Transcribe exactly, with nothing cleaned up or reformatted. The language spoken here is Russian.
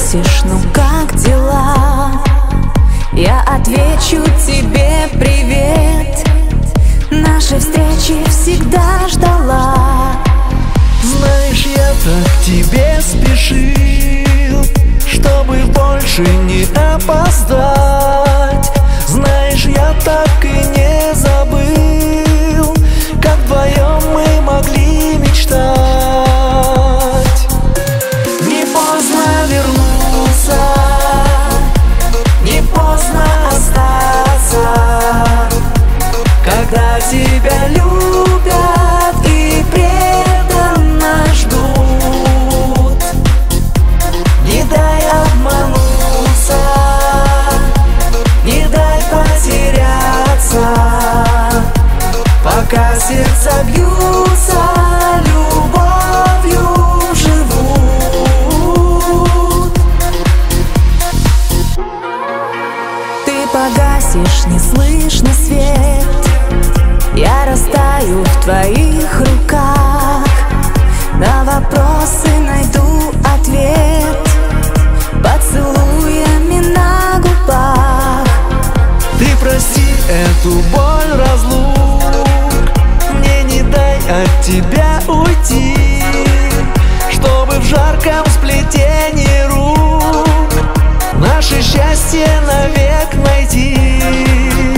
спросишь, ну как дела, я отвечу тебе привет. Нашей встречи всегда ждала. Знаешь, я так к тебе спешил, чтобы больше не опоздать. Знаешь, я так и не забыл, как вдвоем мы могли мечтать. Не поздно вернуться, не поздно остаться, когда тебя любят и преданно ждут. Не дай обмануться, не дай потеряться, пока сердца бьются, любовью живут. Ты погасишь неслышно свет, я растаю в твоих руках. На вопросы найду ответ поцелуями на губах. Ты прости эту боль разлук, мне не дай от тебя уйти, чтобы в жарком сплетении рук наше счастье навек найти.